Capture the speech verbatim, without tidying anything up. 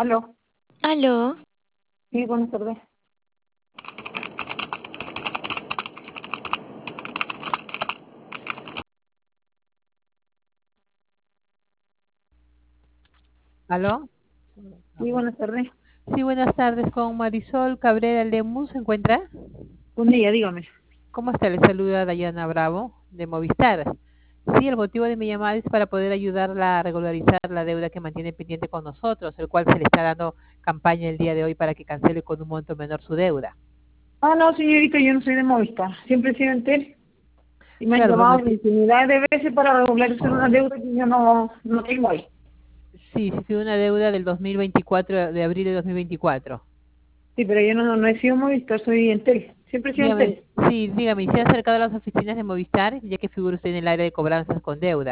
Aló, Aló, sí, buenas tardes. ¿Aló? Sí, buenas tardes. Sí, buenas tardes, con Marisol Cabrera Lemus, ¿se encuentra? Un día, dígame. ¿Cómo está? Le saluda Dayana Bravo, de Movistar. Sí, el motivo de mi llamada es para poder ayudarla a regularizar la deuda que mantiene pendiente con nosotros, el cual se le está dando campaña el día de hoy para que cancele con un monto menor su deuda. Ah, no, señorita, yo no soy de Movistar. Siempre he sido en Tel. Y me han Claro, llamado pero una infinidad de veces para regularizar una deuda que yo no, no tengo ahí. sí, sí, tiene una deuda del dos mil veinticuatro, de abril de dos mil veinticuatro. Sí, pero yo no, no he sido Movistar, soy Entel. Siempre he sido Dígame, Entel. sí, dígame, ¿y se ha acercado a las oficinas de Movistar, ya que figura usted en el área de cobranzas con deuda?